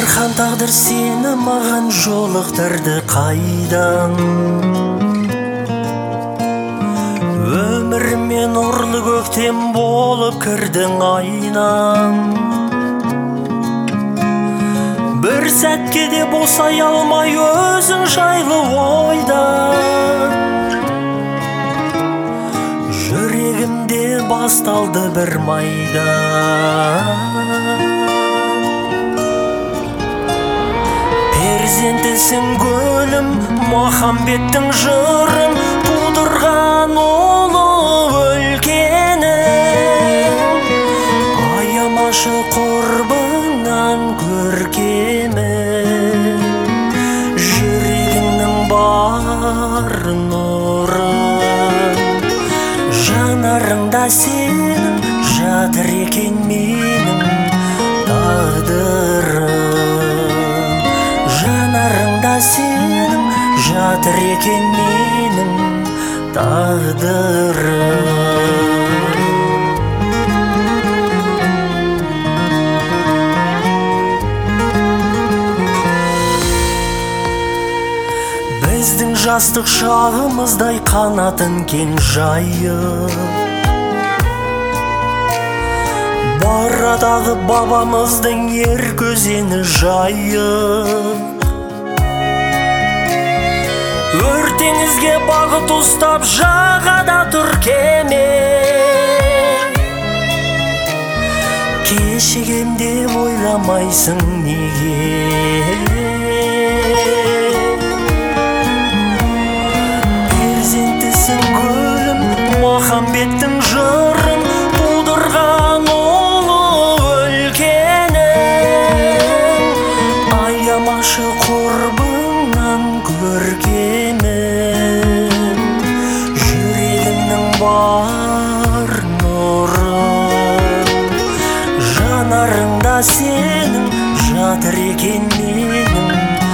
Жархан тағдыр сені маған жолықтырды қайдан? Өміріме нұрлы көктем болып кірдің айнам. Бір сәтке де босай алмай өзің жайлы ойда. Жүрегімде басталды бір майда. Перзентісің гүлім, махамбеттің жырын тудырған ұлы өлкенің. Аямашы құрбыңнан көркемін, жүрегімнің бар нұрын. Жанарыңда сенің жатыр екен менің тағдырым. Жанарыңда сенің жатыр екен менің тағдырым. Біздің жастық шағымыздай қанатын кең жайып, барадағы бабамыздың ер көзені жайып. Өртеңізге бағыт ұстап жағада тұр кеме, кешігенде ойламайсың неге? Перзентісің гүлім, махамбеттің жырын тудырған ұлы өлкенің. Аямашы құрбыңнан көркемін, жүрегімнің бар нұрын. Жанарыңда сенің жатыр екен менің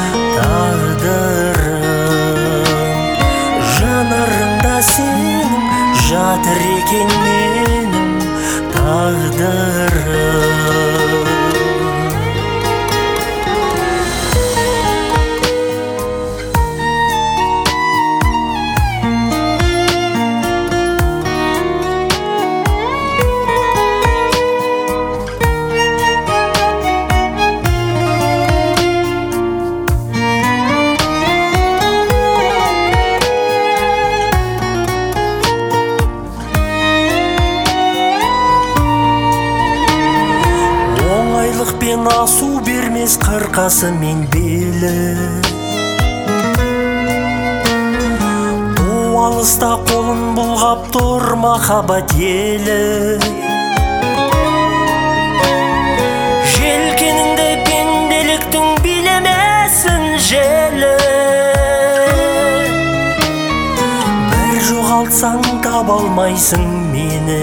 тағдырым. Жанарыңда сенің жатыр екен менің тағдырым. Оңайлықпен асу бермес қырқасы мен белі. Алыста қолын бұлғап тұр махаббат елі. Желкеніңді пенделіктің билемесін желі. Бір жоғалтсаң таба алмайсың мені.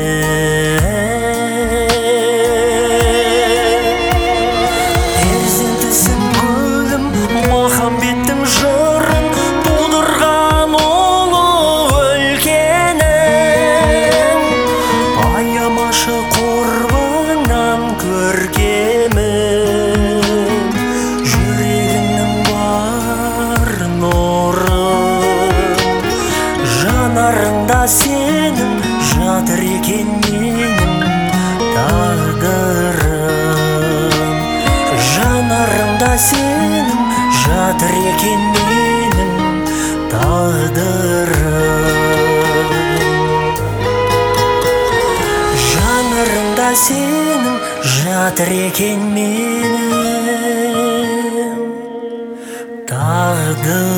Перзентісің гүлім, махамбеттің жырын тудырған ұлы өлкенің. Аямашы құрбыңнан көркемін, жүрегімнің бар нұрын. Жанарыңда сенің жатыр екен менің тағдырым. Жанарыңда сенің жатыр екен менің тағдырым. Жанарыңда сенің жатыр екен менің тағдырым.